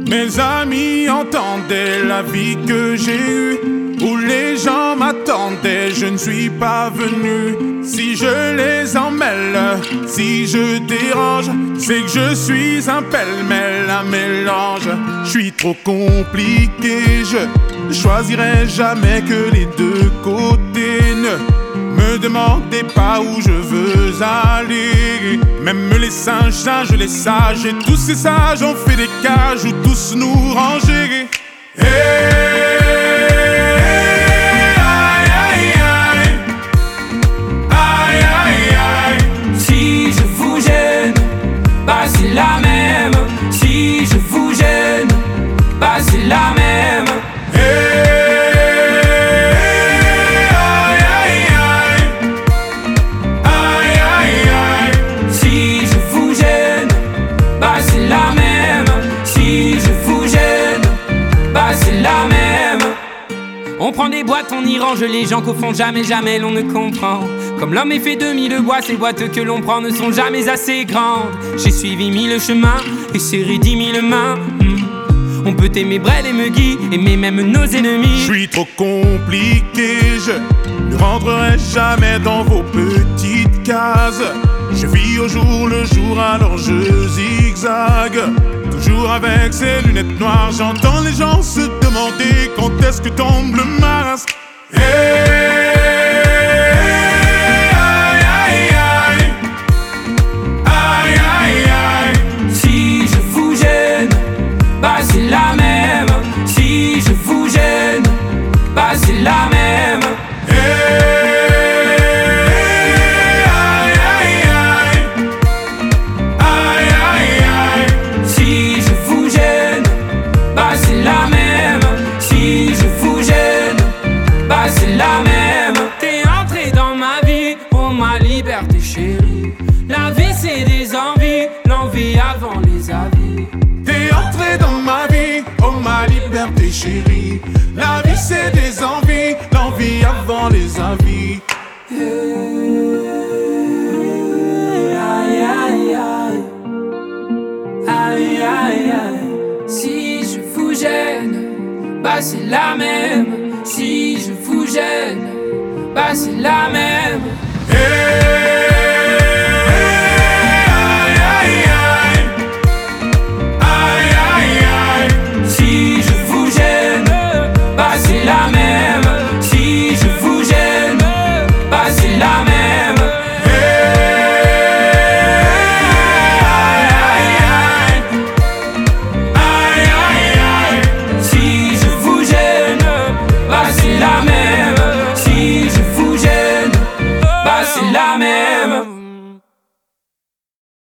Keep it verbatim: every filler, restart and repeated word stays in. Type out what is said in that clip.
Mes amis entendaient la vie que j'ai eue, où les gens m'attendaient, je ne suis pas venu. Si je les emmêle, si je dérange, c'est que je suis un pêle-mêle, un mélange. Je suis trop compliqué, je choisirai jamais que les deux côtés. Ne me demandez pas où je veux aller. Même les singes, singes, les sages, et tous ces sages ont fait des cages où tous nous ranger. Hey! C'est la même. Si je vous gêne, bah c'est la même. Hey, aïe, aïe, aïe. Aïe, aïe, aïe. Si je vous gêne, bah c'est la même. Si je vous gêne, bah c'est la même. On prend des boîtes, on y range les gens qu'au fond jamais, jamais l'on ne comprend. Comme l'homme est fait de mille bois, ces boîtes que l'on prend ne sont jamais assez grandes. J'ai suivi mille chemins et serré dix mille mains. mmh. On peut aimer Brel et Megui, aimer même nos ennemis. Je suis trop compliqué, je ne rentrerai jamais dans vos petites cases. Je vis au jour le jour, alors je zigzague. Toujours avec ces lunettes noires, j'entends les gens se demander quand est-ce que tombe le masque. Hey, c'est la même. Si je vous gêne, bah c'est la même. Hey, aïe, aïe, aïe. Aïe, aïe, aïe. Si je vous gêne, bah c'est la même. Si je vous gêne, bah c'est la même. T'es entré dans ma vie, oh ma liberté chérie. La vie c'est des envies, l'envie avant les avis. T'es entré dans ma vie, oh ma liberté chérie. La vie c'est des envies, l'envie avant les avis. Aïe aïe aïe. Aïe aïe aïe. Si je vous gêne, bah c'est la même. Si je vous gêne, bah c'est la même. Hey, c'est la même. Si je vous gêne, bah c'est la même. Aïe, aïe, aïe. Aïe, aïe, aïe. Si je vous gêne, bah c'est la même. Si je vous gêne, bah c'est la même.